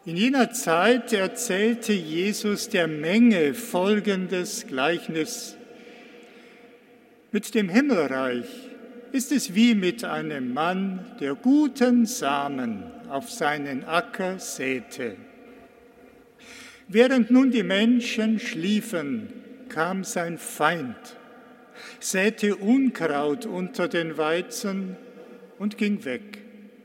In jener Zeit erzählte Jesus der Menge folgendes Gleichnis. Mit dem Himmelreich ist es wie mit einem Mann, der guten Samen auf seinen Acker säte. Während nun die Menschen schliefen, kam sein Feind, säte Unkraut unter den Weizen und ging weg.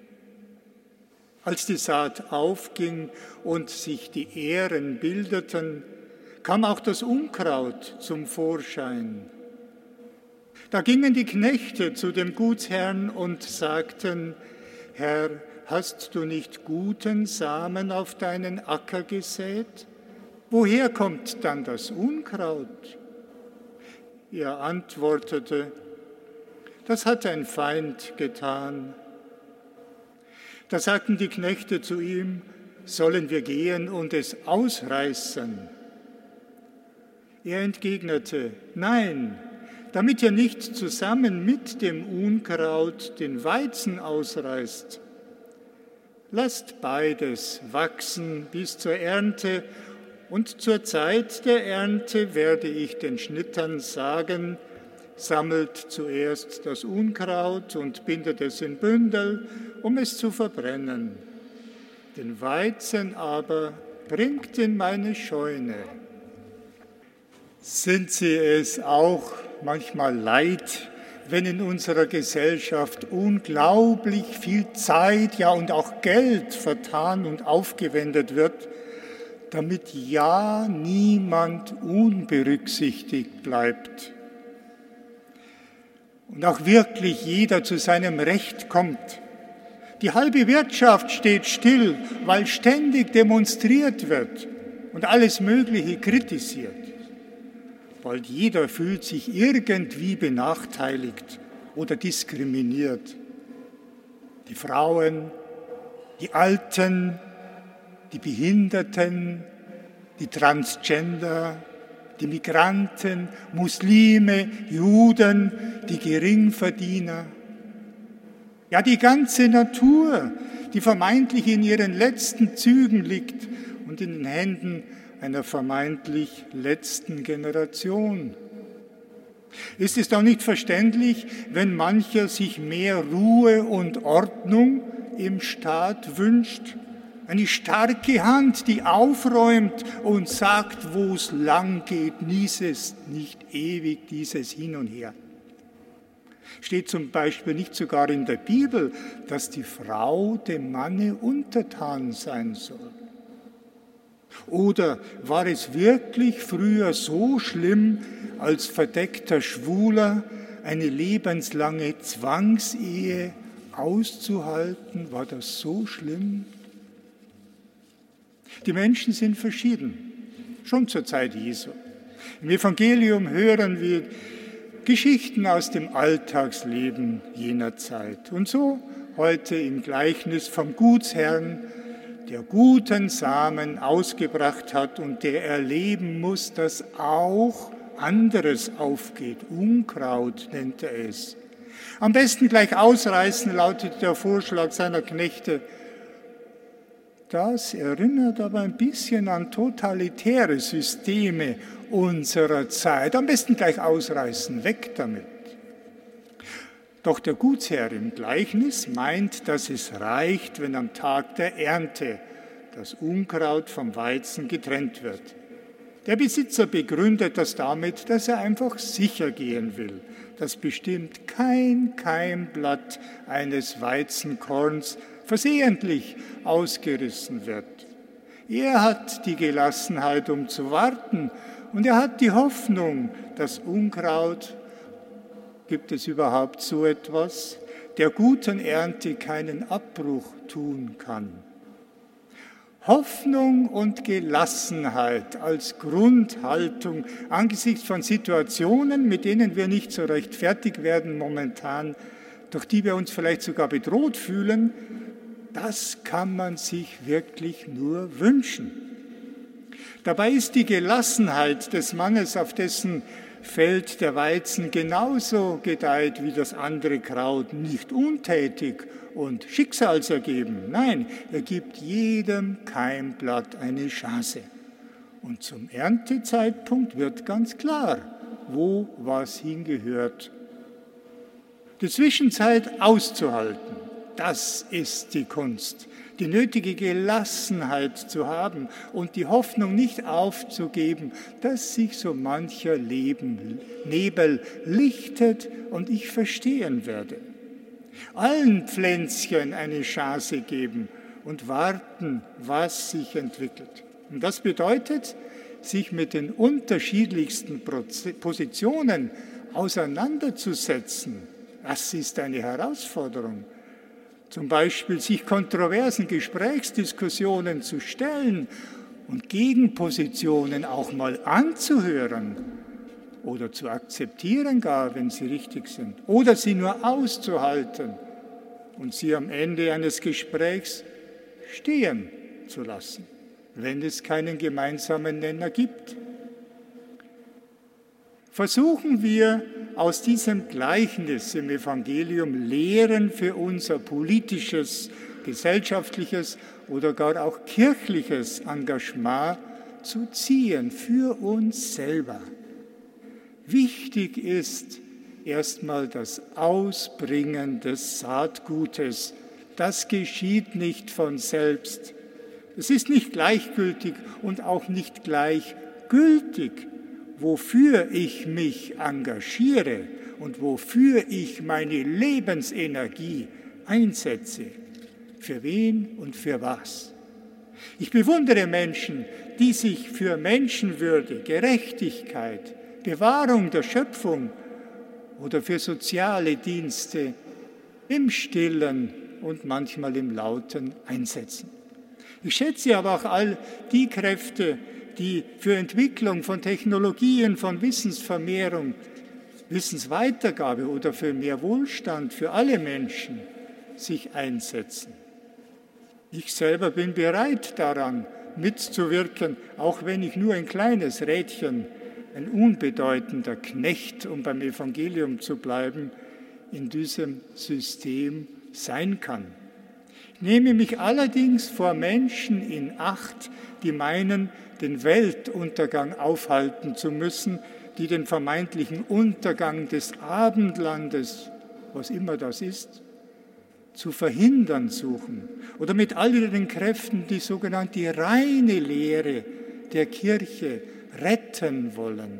Als die Saat aufging und sich die Ähren bildeten, kam auch das Unkraut zum Vorschein. Da gingen die Knechte zu dem Gutsherrn und sagten: Herr, hast du nicht guten Samen auf deinen Acker gesät? Woher kommt dann das Unkraut? Er antwortete: Das hat ein Feind getan. Da sagten die Knechte zu ihm: Sollen wir gehen und es ausreißen? Er entgegnete: Nein, damit ihr nicht zusammen mit dem Unkraut den Weizen ausreißt. Lasst beides wachsen bis zur Ernte, und zur Zeit der Ernte werde ich den Schnittern sagen: Sammelt zuerst das Unkraut und bindet es in Bündel, um es zu verbrennen. Den Weizen aber bringt in meine Scheune. Sind Sie es auch manchmal leid, wenn in unserer Gesellschaft unglaublich viel Zeit, ja und auch Geld vertan und aufgewendet wird, damit ja niemand unberücksichtigt bleibt und auch wirklich jeder zu seinem Recht kommt? Die halbe Wirtschaft steht still, weil ständig demonstriert wird und alles Mögliche kritisiert. Bald jeder fühlt sich irgendwie benachteiligt oder diskriminiert. Die Frauen, die Alten, die Behinderten, die Transgender, die Migranten, Muslime, Juden, die Geringverdiener. Ja, die ganze Natur, die vermeintlich in ihren letzten Zügen liegt und in den Händen einer vermeintlich letzten Generation. Ist es doch nicht verständlich, wenn mancher sich mehr Ruhe und Ordnung im Staat wünscht? Eine starke Hand, die aufräumt und sagt, wo es lang geht, nieses nicht ewig dieses Hin und Her. Steht zum Beispiel nicht sogar in der Bibel, dass die Frau dem Manne untertan sein soll? Oder war es wirklich früher so schlimm, als verdeckter Schwuler eine lebenslange Zwangsehe auszuhalten? War das so schlimm? Die Menschen sind verschieden, schon zur Zeit Jesu. Im Evangelium hören wir Geschichten aus dem Alltagsleben jener Zeit. Und so heute im Gleichnis vom Gutsherrn, der guten Samen ausgebracht hat und der erleben muss, dass auch anderes aufgeht. Unkraut nennt er es. Am besten gleich ausreißen, lautet der Vorschlag seiner Knechte. Das erinnert aber ein bisschen an totalitäre Systeme unserer Zeit. Am besten gleich ausreißen, weg damit. Doch der Gutsherr im Gleichnis meint, dass es reicht, wenn am Tag der Ernte das Unkraut vom Weizen getrennt wird. Der Besitzer begründet das damit, dass er einfach sicher gehen will, dass bestimmt kein Keimblatt eines Weizenkorns versehentlich ausgerissen wird. Er hat die Gelassenheit, um zu warten, und er hat die Hoffnung, dass Unkraut, gibt es überhaupt so etwas, der guten Ernte keinen Abbruch tun kann. Hoffnung und Gelassenheit als Grundhaltung angesichts von Situationen, mit denen wir nicht so recht fertig werden momentan, durch die wir uns vielleicht sogar bedroht fühlen, das kann man sich wirklich nur wünschen. Dabei ist die Gelassenheit des Mannes, auf dessen Feld der Weizen genauso gedeiht wie das andere Kraut, nicht untätig und schicksalsergeben. Nein, er gibt jedem Keimblatt eine Chance. Und zum Erntezeitpunkt wird ganz klar, wo was hingehört. Die Zwischenzeit auszuhalten, das ist die Kunst. Die nötige Gelassenheit zu haben und die Hoffnung nicht aufzugeben, dass sich so mancher Nebel lichtet und ich verstehen werde. Allen Pflänzchen eine Chance geben und warten, was sich entwickelt. Und das bedeutet, sich mit den unterschiedlichsten Positionen auseinanderzusetzen. Das ist eine Herausforderung. Zum Beispiel sich kontroversen Gesprächsdiskussionen zu stellen und Gegenpositionen auch mal anzuhören oder zu akzeptieren gar, wenn sie richtig sind, oder sie nur auszuhalten und sie am Ende eines Gesprächs stehen zu lassen, wenn es keinen gemeinsamen Nenner gibt. Versuchen wir aus diesem Gleichnis im Evangelium Lehren für unser politisches, gesellschaftliches oder gar auch kirchliches Engagement zu ziehen für uns selber. Wichtig ist erstmal das Ausbringen des Saatgutes. Das geschieht nicht von selbst. Es ist nicht gleichgültig und auch nicht gleichgültig, wofür ich mich engagiere und wofür ich meine Lebensenergie einsetze. Für wen und für was? Ich bewundere Menschen, die sich für Menschenwürde, Gerechtigkeit, Bewahrung der Schöpfung oder für soziale Dienste im Stillen und manchmal im Lauten einsetzen. Ich schätze aber auch all die Kräfte, die für Entwicklung von Technologien, von Wissensvermehrung, Wissensweitergabe oder für mehr Wohlstand für alle Menschen sich einsetzen. Ich selber bin bereit daran, mitzuwirken, auch wenn ich nur ein kleines Rädchen, ein unbedeutender Knecht, um beim Evangelium zu bleiben, in diesem System sein kann. Ich nehme mich allerdings vor Menschen in Acht, die meinen, den Weltuntergang aufhalten zu müssen, die den vermeintlichen Untergang des Abendlandes, was immer das ist, zu verhindern suchen oder mit all ihren Kräften die sogenannte reine Lehre der Kirche retten wollen.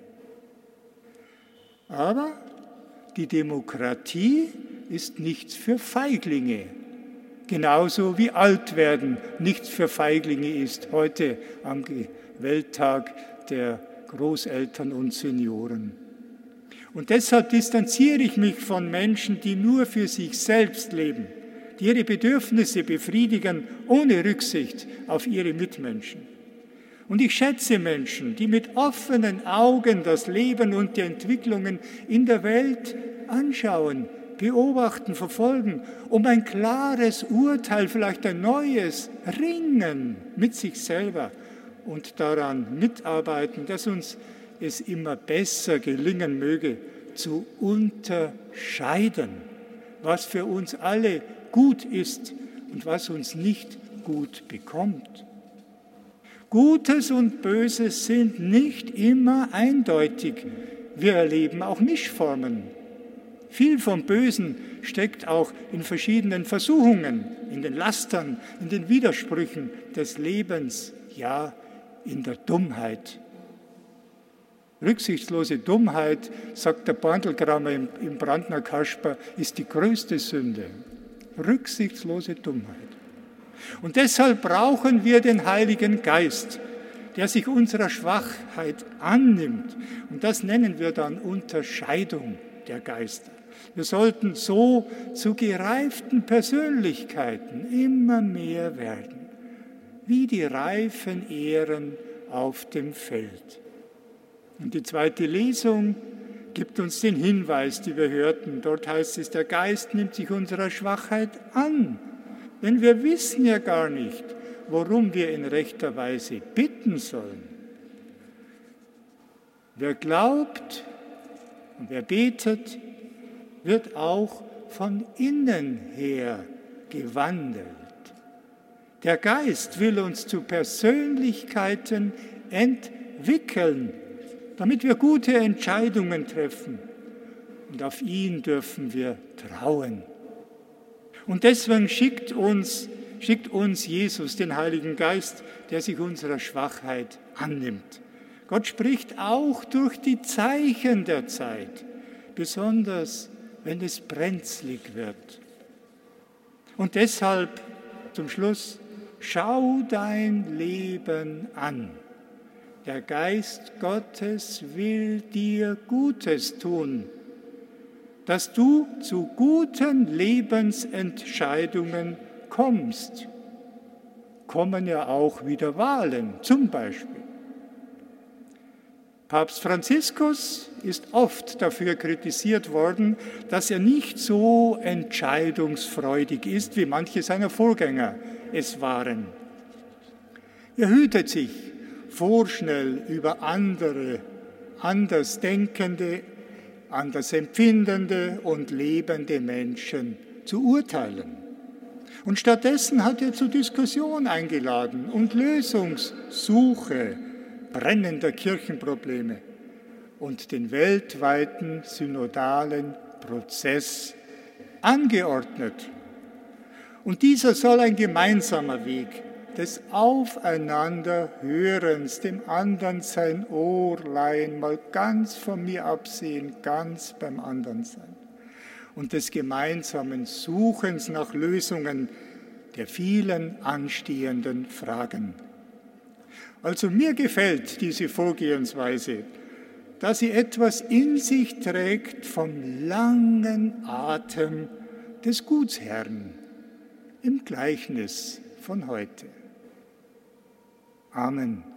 Aber die Demokratie ist nichts für Feiglinge. Genauso wie Altwerden nichts für Feiglinge ist, heute am Welttag der Großeltern und Senioren. Und deshalb distanziere ich mich von Menschen, die nur für sich selbst leben, die ihre Bedürfnisse befriedigen, ohne Rücksicht auf ihre Mitmenschen. Und ich schätze Menschen, die mit offenen Augen das Leben und die Entwicklungen in der Welt anschauen, beobachten, verfolgen, um ein klares Urteil, vielleicht ein neues, ringen mit sich selber und daran mitarbeiten, dass uns es immer besser gelingen möge, zu unterscheiden, was für uns alle gut ist und was uns nicht gut bekommt. Gutes und Böses sind nicht immer eindeutig. Wir erleben auch Mischformen. Viel vom Bösen steckt auch in verschiedenen Versuchungen, in den Lastern, in den Widersprüchen des Lebens, ja, in der Dummheit. Rücksichtslose Dummheit, sagt der Bandelgrammer im Brandner Kasper, ist die größte Sünde. Rücksichtslose Dummheit. Und deshalb brauchen wir den Heiligen Geist, der sich unserer Schwachheit annimmt. Und das nennen wir dann Unterscheidung der Geister. Wir sollten so zu gereiften Persönlichkeiten immer mehr werden, wie die reifen Ähren auf dem Feld. Und die zweite Lesung gibt uns den Hinweis, den wir hörten. Dort heißt es, der Geist nimmt sich unserer Schwachheit an. Denn wir wissen ja gar nicht, worum wir in rechter Weise bitten sollen. Wer glaubt und wer betet, wird auch von innen her gewandelt. Der Geist will uns zu Persönlichkeiten entwickeln, damit wir gute Entscheidungen treffen. Und auf ihn dürfen wir trauen. Und deswegen schickt uns Jesus den Heiligen Geist, der sich unserer Schwachheit annimmt. Gott spricht auch durch die Zeichen der Zeit, besonders wenn es brenzlig wird. Und deshalb zum Schluss, schau dein Leben an. Der Geist Gottes will dir Gutes tun, dass du zu guten Lebensentscheidungen kommst. Kommen ja auch wieder Wahlen, zum Beispiel. Papst Franziskus ist oft dafür kritisiert worden, dass er nicht so entscheidungsfreudig ist, wie manche seiner Vorgänger es waren. Er hütet sich, vorschnell über andere, anders denkende, anders empfindende und lebende Menschen zu urteilen. Und stattdessen hat er zur Diskussion eingeladen und Lösungssuche brennender Kirchenprobleme und den weltweiten synodalen Prozess angeordnet. Und dieser soll ein gemeinsamer Weg des Aufeinanderhörens, dem anderen sein Ohr leihen, mal ganz von mir absehen, ganz beim anderen sein. Und des gemeinsamen Suchens nach Lösungen der vielen anstehenden Fragen. Also mir gefällt diese Vorgehensweise, da sie etwas in sich trägt vom langen Atem des Gutsherrn im Gleichnis von heute. Amen.